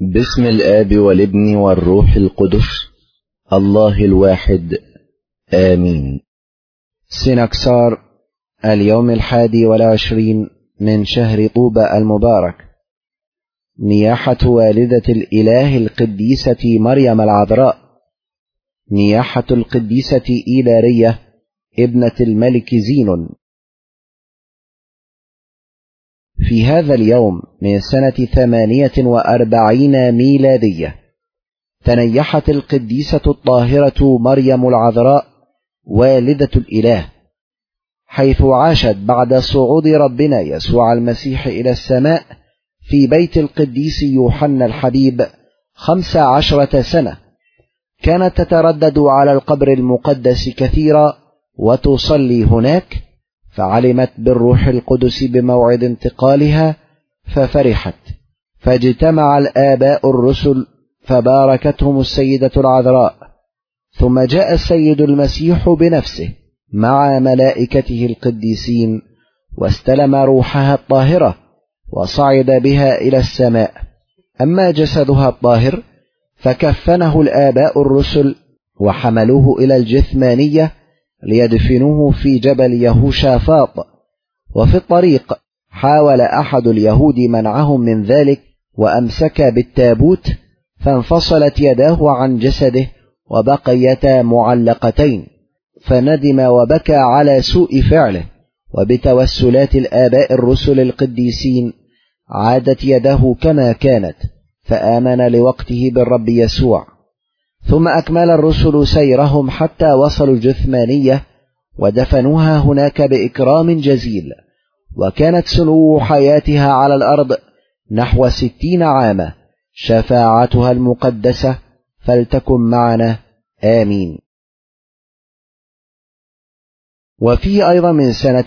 باسم الآب والابن والروح القدس الله الواحد آمين. سنكسار اليوم 21 من شهر طوبى المبارك، نياحة والدة الإله القديسة مريم العذراء، نياحة القديسة إيلارية ابنة الملك زينون. في هذا اليوم من سنة 48 ميلادية تنيحت القديسة الطاهرة مريم العذراء والدة الإله، حيث عاشت بعد صعود ربنا يسوع المسيح إلى السماء في بيت القديس يوحنا الحبيب 15 سنة. كانت تتردد على القبر المقدس كثيرا وتصلي هناك، فعلمت بالروح القدس بموعد انتقالها ففرحت، فاجتمع الآباء الرسل فباركتهم السيدة العذراء. ثم جاء السيد المسيح بنفسه مع ملائكته القديسين واستلم روحها الطاهرة وصعد بها إلى السماء. أما جسدها الطاهر فكفنه الآباء الرسل وحملوه إلى الجثمانية ليدفنوه في جبل يهوشافاط. وفي الطريق حاول أحد اليهود منعهم من ذلك وأمسك بالتابوت، فانفصلت يداه عن جسده وبقيتا معلقتين، فندم وبكى على سوء فعله. وبتوسلات الآباء الرسل القديسين عادت يداه كما كانت، فآمن لوقته بالرب يسوع. ثم أكمل الرسل سيرهم حتى وصلوا الجثمانية ودفنوها هناك بإكرام جزيل. وكانت سنو حياتها على الأرض نحو 60 عاما. شفاعتها المقدسة فلتكن معنا آمين. وفي أيضا من سنة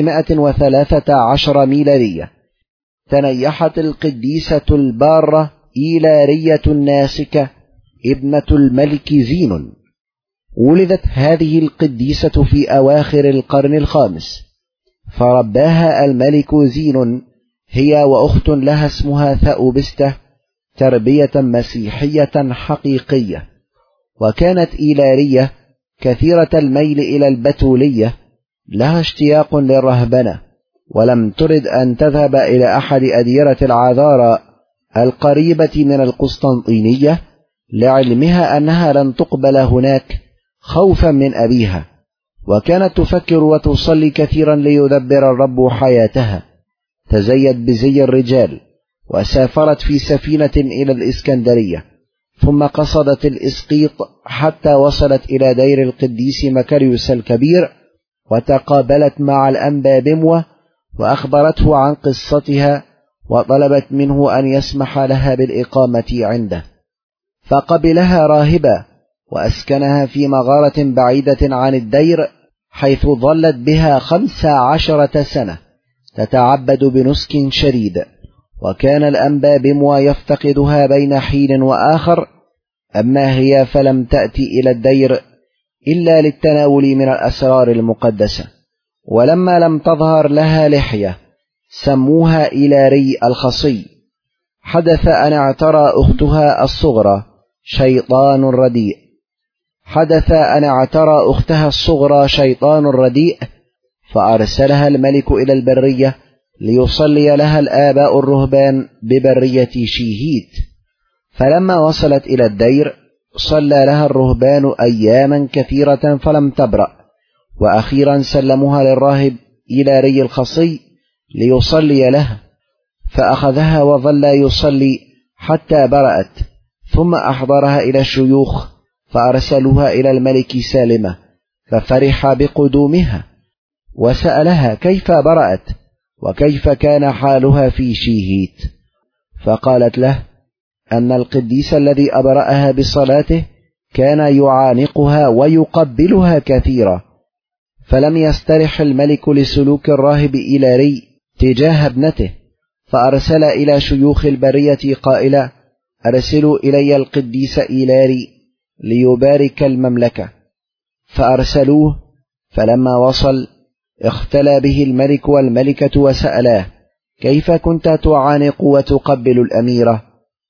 513 ميلادية تنيحت القديسة البارة إيلارية الناسكة ابنة الملك زينون. ولدت هذه القديسة في أواخر القرن الخامس، فرباها الملك زينون هي وأخت لها اسمها ثأوبسته تربية مسيحية حقيقية. وكانت إيلارية كثيرة الميل إلى البتولية، لها اشتياق للرهبنة، ولم ترد أن تذهب إلى أحد أديرة العذارى القريبة من القسطنطينية، لعلمها أنها لن تقبل هناك خوفا من أبيها. وكانت تفكر وتصلي كثيرا ليدبر الرب حياتها. تزيد بزي الرجال وسافرت في سفينة إلى الإسكندرية، ثم قصدت الإسقيط حتى وصلت إلى دير القديس مكاريوس الكبير، وتقابلت مع الأنبا بموة وأخبرته عن قصتها، وطلبت منه أن يسمح لها بالإقامة عنده. فقبلها راهبا وأسكنها في مغارة بعيدة عن الدير، حيث ظلت بها 15 سنة تتعبد بنسك شديد. وكان الأنبا بموة يفتقدها بين حين وآخر، أما هي فلم تأتي إلى الدير إلا للتناول من الأسرار المقدسة. ولما لم تظهر لها لحية سموها إيلاري الخصي. حدث أن اعترى أختها الصغرى شيطان رديء، فأرسلها الملك إلى البرية ليصلي لها الآباء الرهبان ببرية شيهيت. فلما وصلت إلى الدير صلى لها الرهبان أياما كثيرة فلم تبرأ، وأخيرا سلموها للراهب إيلاري الخصي ليصلي لها، فأخذها وظل يصلي حتى برأت. ثم أحضرها إلى الشيوخ فأرسلوها إلى الملك سالمة، ففرح بقدومها وسألها كيف برأت وكيف كان حالها في شيهيت. فقالت له أن القديس الذي أبرأها بصلاته كان يعانقها ويقبلها كثيرا. فلم يسترح الملك لسلوك الراهب إيلاري تجاه ابنته، فأرسل إلى شيوخ البرية قائلا أرسلوا إلي القديس إيلاري ليبارك المملكة. فأرسلوه، فلما وصل اختلى به الملك والملكة وسألاه كيف كنت تعانق وتقبل الأميرة؟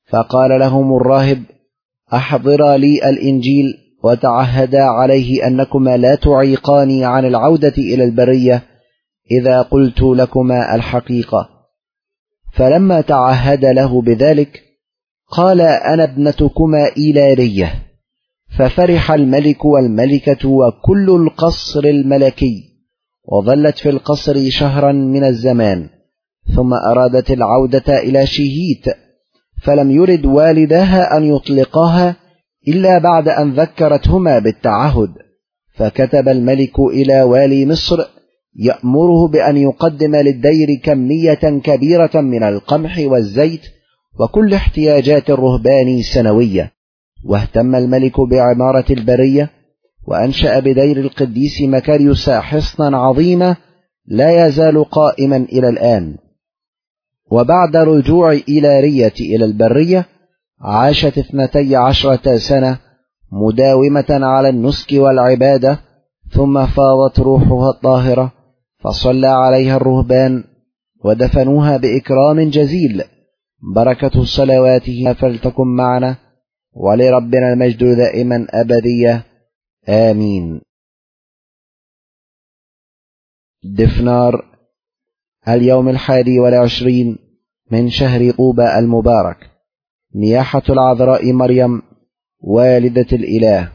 فقال لهم الراهب: أحضرا لي الإنجيل وتعهدا عليه أنكما لا تعيقاني عن العودة إلى البرية إذا قلت لكما الحقيقة. فلما تعهد له بذلك قال: أنا ابنتكما إيلارية. ففرح الملك والملكة وكل القصر الملكي، وظلت في القصر شهرا من الزمان، ثم أرادت العودة إلى شيهيت، فلم يرد والداها أن يطلقاها إلا بعد أن ذكرتهما بالتعهد. فكتب الملك إلى والي مصر يأمره بأن يقدم للدير كمية كبيرة من القمح والزيت وكل احتياجات الرهبان سنوية. واهتم الملك بعمارة البرية، وأنشأ بدير القديس مكاريوس حصنا عظيما لا يزال قائما إلى الآن. وبعد رجوع إيلارية إلى البرية عاشت 12 سنة مداومة على النسك والعبادة، ثم فاضت روحها الطاهرة، فصلى عليها الرهبان ودفنوها بإكرام جزيل. بركة صلواتها فلتكن معنا، ولربنا المجد دائما أبدية، آمين. دفنار، اليوم 21 من شهر طوبى المبارك، نياحة العذراء مريم والدة الإله.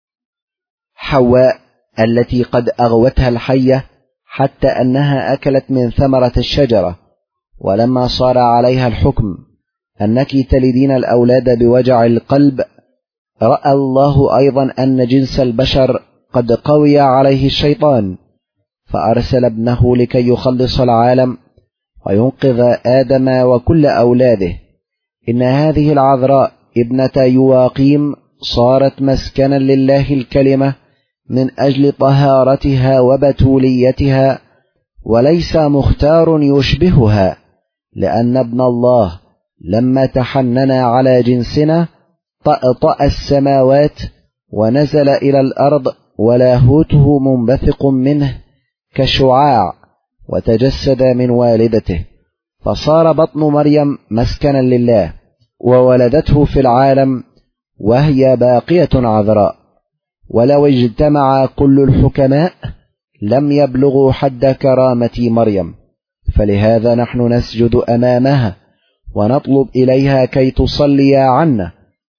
حواء التي قد أغوتها الحية حتى أنها أكلت من ثمرة الشجرة، ولما صار عليها الحكم أنك تلدين الأولاد بوجع القلب، رأى الله أيضا أن جنس البشر قد قوي عليه الشيطان، فأرسل ابنه لكي يخلص العالم وينقذ آدم وكل أولاده. إن هذه العذراء ابنة يواقيم صارت مسكنا لله الكلمة من أجل طهارتها وبتوليتها، وليس مختار يشبهها، لأن ابن الله لما تحنن على جنسنا طأطأ السماوات ونزل إلى الأرض، ولاهوته منبثق منه كشعاع، وتجسد من والدته، فصار بطن مريم مسكنا لله، وولدته في العالم وهي باقية عذراء. ولو اجتمع كل الحكماء لم يبلغوا حد كرامة مريم، فلهذا نحن نسجد أمامها ونطلب إليها كي تصلي عنا،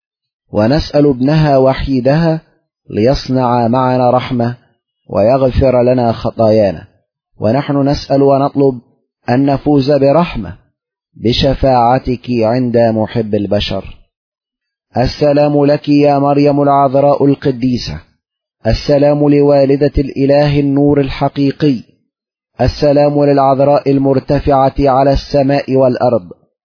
ونسأل ابنها وحيدها ليصنع معنا رحمة ويغفر لنا خطايانا. ونحن نسأل ونطلب أن نفوز برحمة بشفاعتك عند محب البشر. السلام لك يا مريم العذراء القديسة، السلام لوالدة الإله النور الحقيقي، السلام للعذراء المرتفعة على السماء والأرض،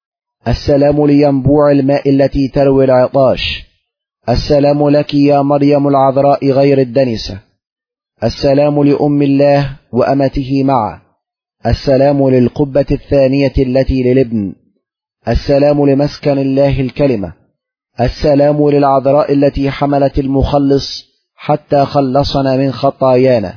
السلام لينبوع الماء التي تروي العطاش، السلام لك يا مريم العذراء غير الدنسة، السلام لأم الله وأمته معه، السلام للقبة الثانية التي للابن، السلام لمسكن الله الكلمة، السلام للعذراء التي حملت المخلص حتى خلصنا من خطايانا،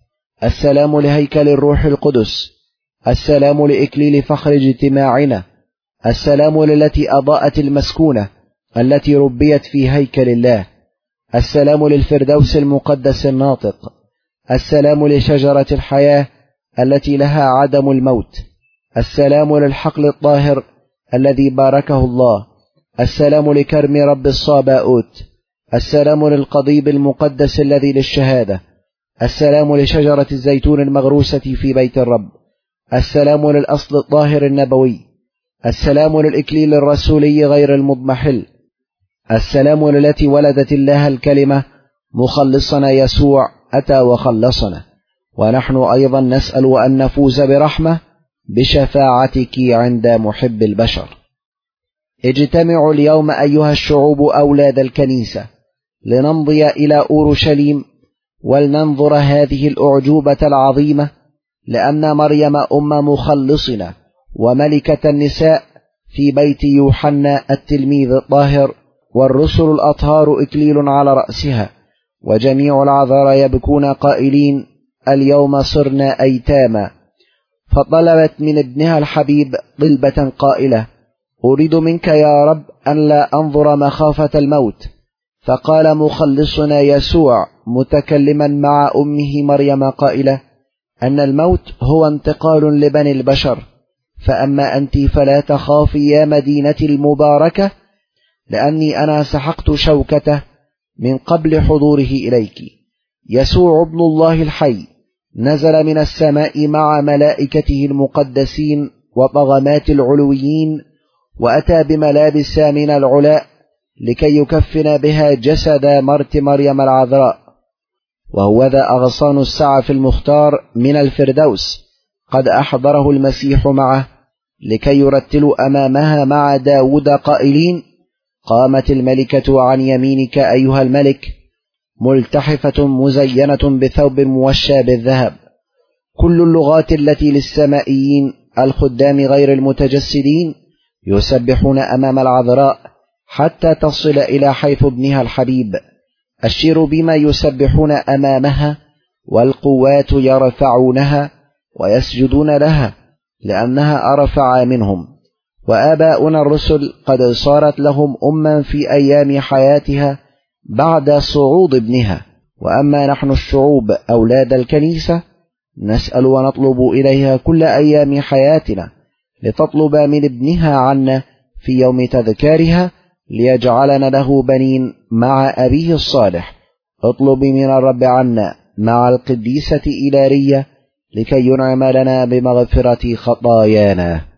السلام لهيكل الروح القدس، السلام لإكليل فخر اجتماعنا، السلام للتي أضاءت المسكونة التي ربيت في هيكل الله، السلام للفردوس المقدس الناطق، السلام لشجرة الحياة التي لها عدم الموت، السلام للحقل الطاهر الذي باركه الله، السلام لكرم رب الصاباؤوت، السلام للقضيب المقدس الذي للشهادة، السلام لشجرة الزيتون المغروسة في بيت الرب، السلام للأصل الطاهر النبوي، السلام للإكليل الرسولي غير المضمحل، السلام للتي ولدت الله الكلمة مخلصنا يسوع أتى وخلصنا. ونحن أيضا نسأل أن نفوز برحمة بشفاعتك عند محب البشر. اجتمعوا اليوم أيها الشعوب أولاد الكنيسة لنمضي إلى أورشليم ولننظر هذه الأعجوبة العظيمة، لأن مريم أم مخلصنا وملكة النساء في بيت يوحنا التلميذ الطاهر، والرسل الأطهار إكليل على رأسها، وجميع العذارى يبكون قائلين: اليوم صرنا أيتاما. فطلبت من ابنها الحبيب طلبة قائلة: أريد منك يا رب أن لا أنظر مخافة الموت. فقال مخلصنا يسوع متكلما مع أمه مريم قائلة أن الموت هو انتقال لبني البشر، فأما أنت فلا تخافي يا مدينتي المباركة، لأني أنا سحقت شوكته من قبل حضوره إليك. يسوع ابن الله الحي نزل من السماء مع ملائكته المقدسين وطغمات العلويين، وأتى بملابس من العلاء لكي يكفن بها جسد مريم العذراء. وهو ذا أغصان السعف المختار من الفردوس قد أحضره المسيح معه لكي يرتلوا أمامها مع داود قائلين: قامت الملكة عن يمينك أيها الملك، ملتحفة مزينة بثوب موشى بالذهب. كل اللغات التي للسمائيين الخدام غير المتجسدين يسبحون أمام العذراء حتى تصل إلى حيث ابنها الحبيب. الشيروبيم يسبحون أمامها، والقوات يرفعونها ويسجدون لها لأنها أرفع منهم. وآباؤنا الرسل قد صارت لهم أما في أيام حياتها بعد صعود ابنها. وأما نحن الشعوب أولاد الكنيسة نسأل ونطلب إليها كل أيام حياتنا لتطلب من ابنها عنا في يوم تذكارها، ليجعلنا له بنين مع أبيه الصالح. اطلب من الرب عنا مع القديسة إيلارية لكي ينعم لنا بمغفرة خطايانا.